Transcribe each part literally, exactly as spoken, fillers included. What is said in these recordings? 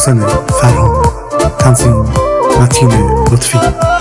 محسن فرهان. تنظیم متین لطفی.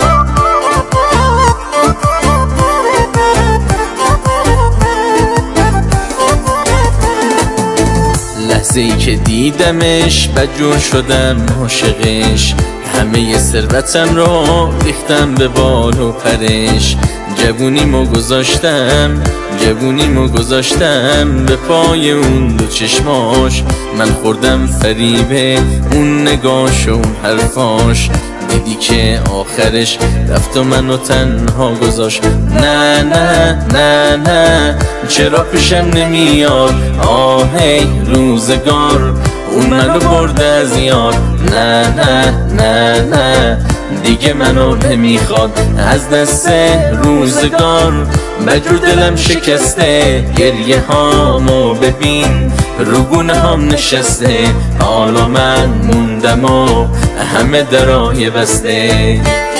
لحظه ای که دیدمش بدجور شدم عاشقش، همه ثروتم رو ریختم به بال و پرش. جوونیمو گذاشتم جوونیمو گذاشتم به پای اون دو چشماش، من خوردم فریب اون نگاش و اون حرفاش. دیدی که آخرش رفت و منو تنها گذاشت. نه نه نه نه چرا پیشم نمیاد آهی روزگار، اون منو برده از یار. نه نه نه نه دیگه منو نمیخواد از دست روزگار. مجبور دلم شکسته گریه هامو ببین روگونه هم نشسته. حالا من موندم و همه درای بسته.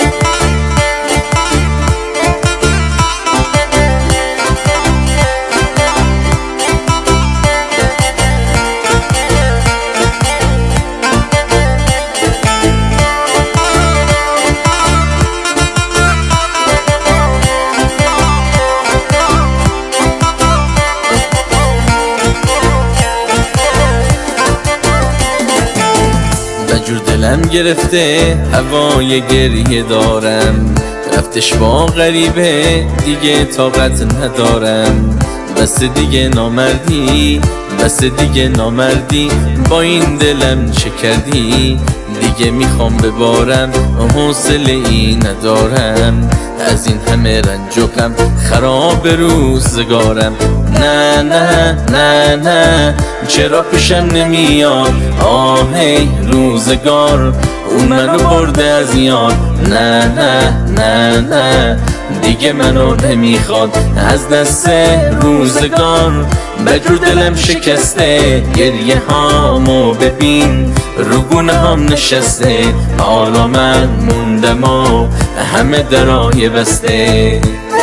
جور دلم گرفته هوای گریه دارم، رفتش با غریبه دیگه طاقت ندارم. بس دیگه نامردی بس دیگه نامردی با این دلم چه کردی؟ دیگه میخوام ببارم حوصله ای ندارم، از این همه رنج و غم خراب روزگارم. نه نه نه نه چرا پیشم نمیاد آهی روزگار، اون منو برده از یار. نه نه نه نه دیگه منو نمیخواد از دست روزگار. مجبور دلم شکسته گریه هامو ببین روگونه هم نشسته. حالا من موندم و همه درای بسته.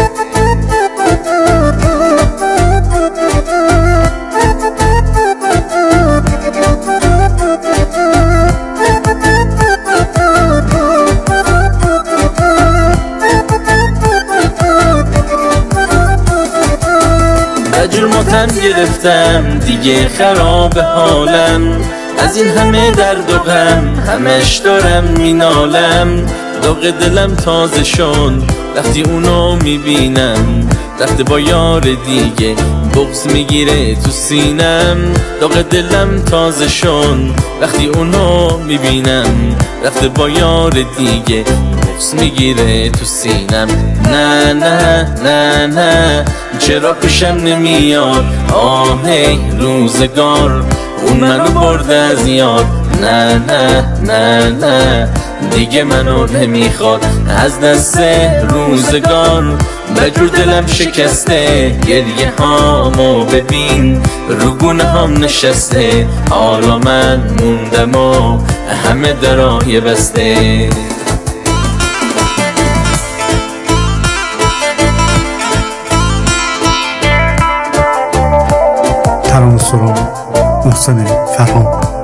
مجبور ماتم گرفتم دیگه خراب حالم، از این همه درد و غم همش دارم مینالم. داغ دلم تازه شد وقتی اونو میبینم، رفته با یار دیگه بغض میگیره تو سینم. داغ دلم تازه شد وقتی اونو میبینم، رفته با یار دیگه بغض میگیره تو سینم. نه نه نه نه چرا پیشم نمیاد آهی روزگار، اون منو برده از یار. نه نه نه نه دیگه منو نمیخواد از دست روزگار. مجبور دلم شکسته گریه هامو ببین روگونه هم نشسته. حالا من موندم و همه درای بسته. ترانه‌سرا محسن فرهان.